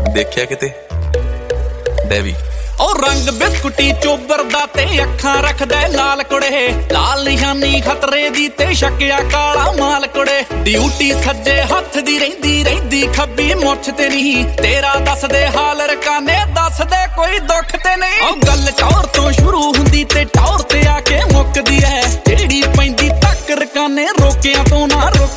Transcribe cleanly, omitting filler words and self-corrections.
ਦੇਖਿਆ ਕਿਤੇ ਡੈਵੀ ਉਹ ਰੰਗ ਬਿਸਕੁਟੀ ਚੋਬਰਦਾ ਤੇ ਅੱਖਾਂ ਰੱਖਦਾ ਲਾਲ ਕੁੜੇ ਲਾਲ ਨਿਸ਼ਾਨੀ ਖਤਰੇ ਦੀ ਤੇ ਸ਼ੱਕਿਆ ਕਾਲਾ ਮਾਲ ਕੁੜੇ ਡਿਊਟੀ ਸੱਜੇ ਹੱਥ ਦੀ ਰਹਿੰਦੀ ਖੱਬੀ ਮੁੱਛ ਤੇ ਨਹੀਂ ਤੇਰਾ ਦੱਸਦੇ ਹਾਲ ਰਕਾਨੇ ਦੱਸਦੇ ਕੋਈ ਦੁੱਖ ਤੇ ਨਹੀਂ ਉਹ ਗੱਲ ਟੌਰ ਤੋਂ ਸ਼ੁਰੂ ਹੁੰਦੀ ਤੇ ਟੌਰ ਤੇ ਆ ਕੇ ਮੁੱਕਦੀ ਐ ਜਿਹੜੀ ਪੈਂਦੀ ਤੱਕ ਰਕਾਨੇ ਰੋਕਿਆਂ ਤੋਂ ਨਾ